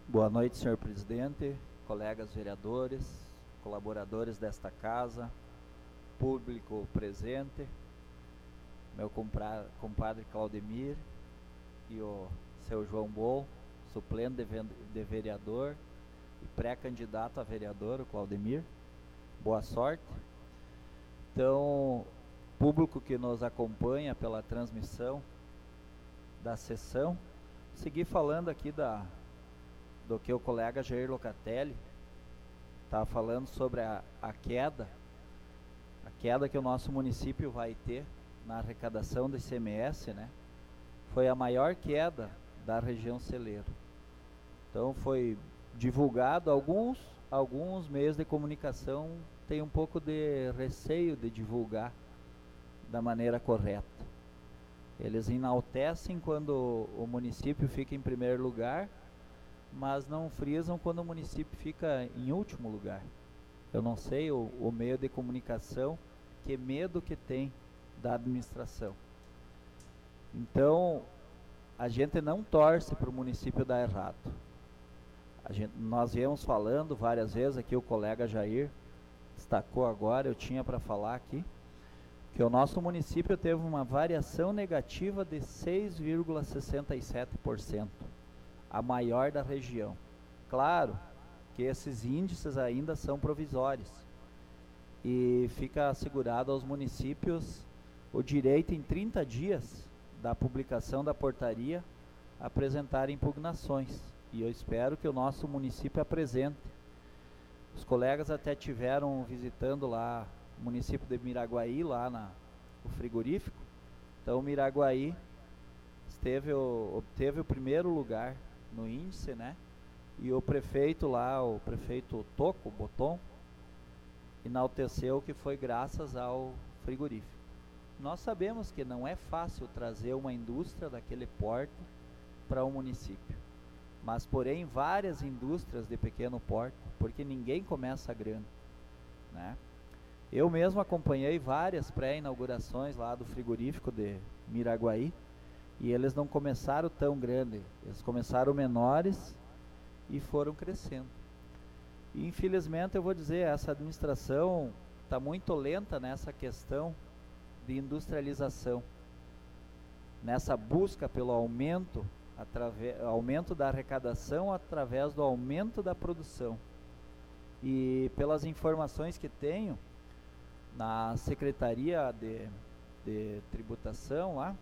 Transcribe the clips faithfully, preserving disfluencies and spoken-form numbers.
Boa noite, senhor presidente, colegas vereadores, colaboradores desta casa, público presente, meu compadre Claudemir e o seu João Bol, suplente de, de vereador e pré-candidato a vereador, o Claudemir. Boa sorte. Então, público que nos acompanha pela transmissão da sessão, seguir falando aqui da, do que o colega Jair Locatelli estava falando sobre a, a queda, a queda que o nosso município vai ter na arrecadação do I C M S, né? Foi a maior queda da região celeiro. Então foi divulgado, alguns, alguns meios de comunicação têm um pouco de receio de divulgar da maneira correta. Eles enaltecem quando o município fica em primeiro lugar, mas não frisam quando o município fica em último lugar. Eu não sei o, o meio de comunicação, que medo que tem da administração. Então, a gente não torce para o município dar errado. A gente, nós viemos falando várias vezes, aqui o colega Jair destacou agora, eu tinha para falar aqui, que o nosso município teve uma variação negativa de seis vírgula sessenta e sete por cento, a maior da região. Claro que esses índices ainda são provisórios e fica assegurado aos municípios o direito em trinta dias da publicação da portaria apresentar impugnações, e eu espero que o nosso município apresente. Os colegas até tiveram visitando lá o município de Miraguaí, lá na, o frigorífico. Então o Miraguaí esteve o, obteve o primeiro lugar no índice, né? E o prefeito lá, o prefeito Toco Boton, enalteceu que foi graças ao frigorífico. Nós sabemos que não é fácil trazer uma indústria daquele porte para o município, mas porém várias indústrias de pequeno porte, porque ninguém começa grande, né? Eu mesmo acompanhei várias pré-inaugurações lá do frigorífico de Miraguaí, e eles não começaram tão grande, eles começaram menores e foram crescendo. E infelizmente eu vou dizer, essa administração está muito lenta nessa questão de industrialização, nessa busca pelo aumento, através, aumento da arrecadação através do aumento da produção. E pelas informações que tenho, na Secretaria de, de Tributação lá,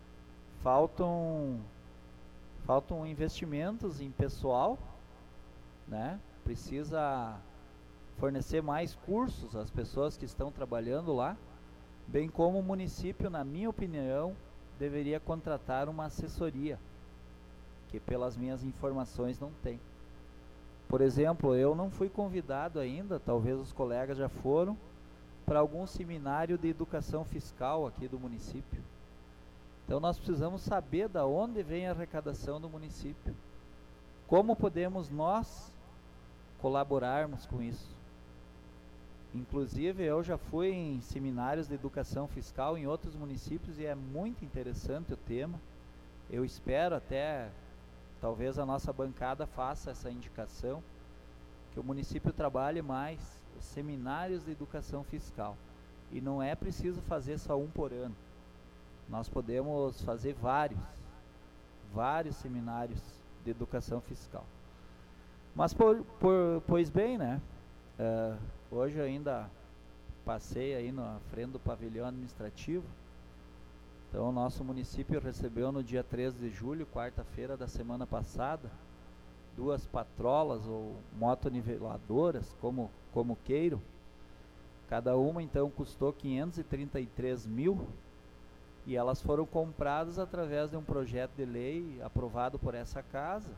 faltam, faltam investimentos em pessoal, né? Precisa fornecer mais cursos às pessoas que estão trabalhando lá, bem como o município, na minha opinião, deveria contratar uma assessoria, que pelas minhas informações não tem. Por exemplo, eu não fui convidado ainda, talvez os colegas já foram, para algum seminário de educação fiscal aqui do município. Então nós precisamos saber de onde vem a arrecadação do município. Como podemos nós colaborarmos com isso? Inclusive eu já fui em seminários de educação fiscal em outros municípios e é muito interessante o tema. Eu espero até, talvez a nossa bancada faça essa indicação, que o município trabalhe mais os seminários de educação fiscal. E não é preciso fazer só um por ano. Nós podemos fazer vários, vários seminários de educação fiscal. Mas, por, por, pois bem, né? Uh, hoje eu ainda passei aí na frente do pavilhão administrativo. Então, o nosso município recebeu no dia treze de julho, quarta-feira da semana passada, duas patrolas ou motoniveladoras, como, como queiram. Cada uma, então, custou quinhentos e trinta e três mil, e elas foram compradas através de um projeto de lei aprovado por essa casa,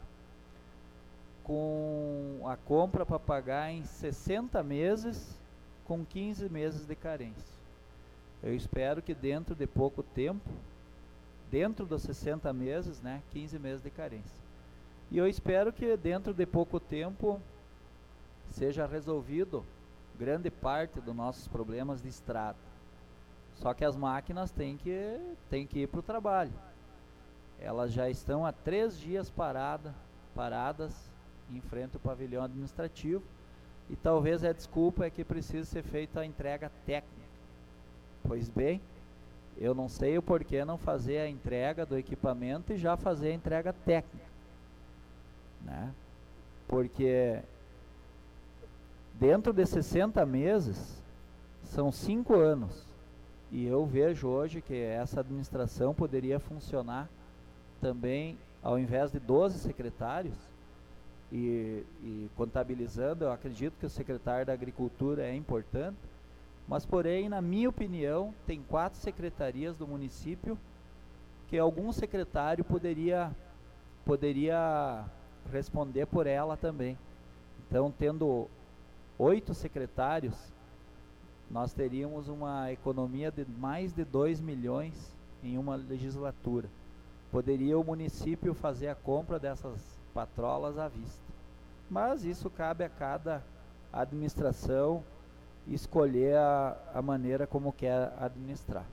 com a compra para pagar em sessenta meses, com quinze meses de carência. Eu espero que dentro de pouco tempo, dentro dos sessenta meses, né, quinze meses de carência. E eu espero que dentro de pouco tempo seja resolvido grande parte dos nossos problemas de estrada. Só que as máquinas têm que, têm que ir para o trabalho. Elas já estão há três dias parada, paradas em frente ao pavilhão administrativo, e talvez a desculpa é que precisa ser feita a entrega técnica. Pois bem, eu não sei o porquê não fazer a entrega do equipamento e já fazer a entrega técnica, né? Porque dentro de sessenta meses são cinco anos, e eu vejo hoje que essa administração poderia funcionar também, ao invés de doze secretários, e, e contabilizando, eu acredito que o secretário da Agricultura é importante, mas porém, na minha opinião, tem quatro secretarias do município que algum secretário poderia, poderia responder por ela também. Então, tendo oito secretários, nós teríamos uma economia de mais de dois milhões em uma legislatura. Poderia o município fazer a compra dessas patrolas à vista. Mas isso cabe a cada administração escolher a, a maneira como quer administrar.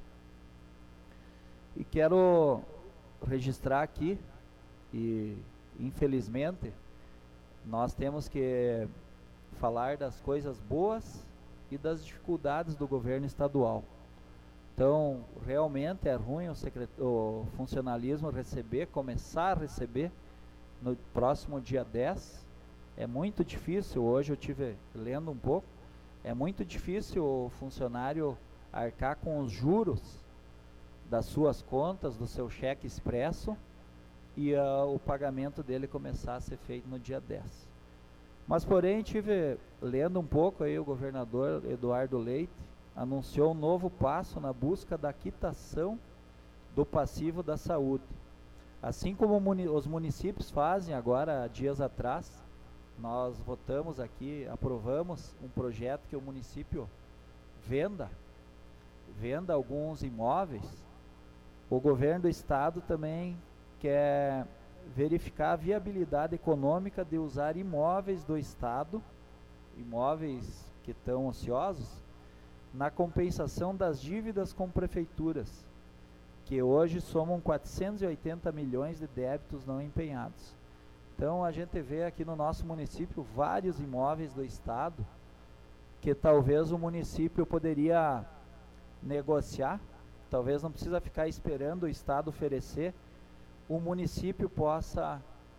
E quero registrar aqui, e infelizmente, nós temos que falar das coisas boas e das dificuldades do governo estadual. Então, realmente é ruim o, o funcionalismo receber, começar a receber no próximo dia dez. É muito difícil, hoje eu estive lendo um pouco, é muito difícil o funcionário arcar com os juros das suas contas, do seu cheque expresso, e uh, o pagamento dele começar a ser feito no dia dez. Mas porém, tive lendo um pouco aí, o governador Eduardo Leite anunciou um novo passo na busca da quitação do passivo da saúde. Assim como muni os municípios fazem agora, dias atrás, nós votamos aqui, aprovamos um projeto que o município venda, venda alguns imóveis. O governo do estado também quer verificar a viabilidade econômica de usar imóveis do estado, imóveis que estão ociosos, na compensação das dívidas com prefeituras, que hoje somam quatrocentos e oitenta milhões de débitos não empenhados. Então a gente vê aqui no nosso município vários imóveis do estado que talvez o município poderia negociar, talvez não precisa ficar esperando o estado oferecer, o município possa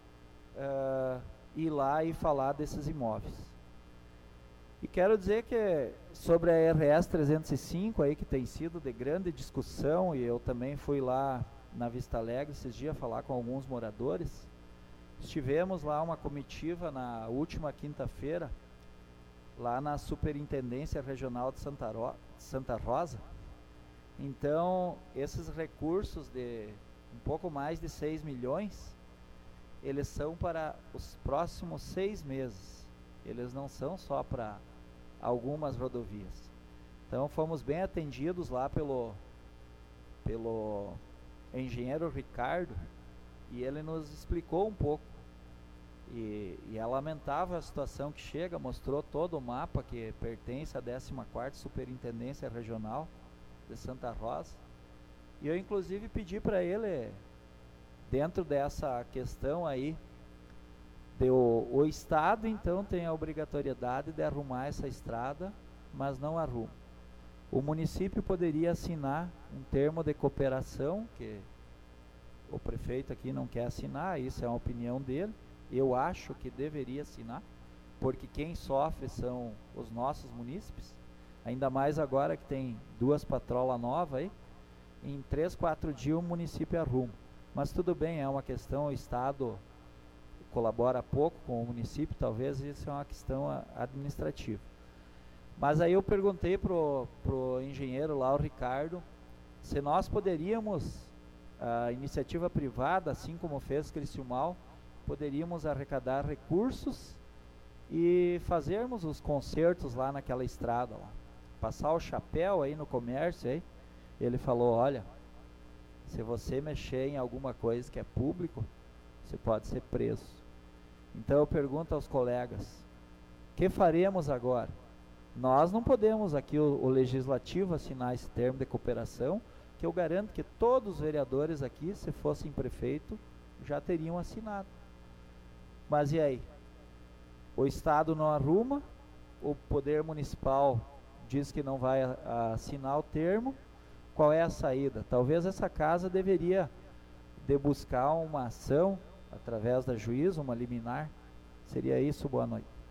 uh, ir lá e falar desses imóveis. E quero dizer que sobre a R S trezentos e cinco aí, que tem sido de grande discussão, e eu também fui lá na Vista Alegre esses dias falar com alguns moradores. Estivemos lá uma comitiva na última quinta-feira, lá na Superintendência Regional de Santa, Ro Santa Rosa. Então, esses recursos de um pouco mais de seis milhões, eles são para os próximos seis meses. Eles não são só para algumas rodovias. Então, fomos bem atendidos lá pelo, pelo engenheiro Ricardo, e ele nos explicou um pouco. E, e é lamentável a situação que chega, mostrou todo o mapa que pertence à décima quarta Superintendência Regional de Santa Rosa. E eu inclusive pedi para ele, dentro dessa questão aí, de o, o Estado então tem a obrigatoriedade de arrumar essa estrada, mas não arruma. O município poderia assinar um termo de cooperação, que o prefeito aqui não quer assinar, isso é uma opinião dele. Eu acho que deveria assinar, porque quem sofre são os nossos munícipes, ainda mais agora que tem duas patrolas novas aí, em três, quatro dias o município arruma. Mas tudo bem, é uma questão, o Estado colabora pouco com o município, talvez isso é uma questão administrativa. Mas aí eu perguntei pro, pro engenheiro lá, o Ricardo, se nós poderíamos, a iniciativa privada, assim como fez Criciúmal, poderíamos arrecadar recursos e fazermos os concertos lá naquela estrada lá. Passar o chapéu aí no comércio aí. Ele falou, olha, se você mexer em alguma coisa que é público, você pode ser preso. Então eu pergunto aos colegas, o que faremos agora? Nós não podemos aqui, o, o legislativo, assinar esse termo de cooperação, que eu garanto que todos os vereadores aqui, se fossem prefeito, já teriam assinado. Mas e aí? O Estado não arruma, o Poder Municipal diz que não vai a, a assinar o termo. Qual é a saída? Talvez essa casa deveria de buscar uma ação através da juíza, uma liminar. Seria isso, boa noite.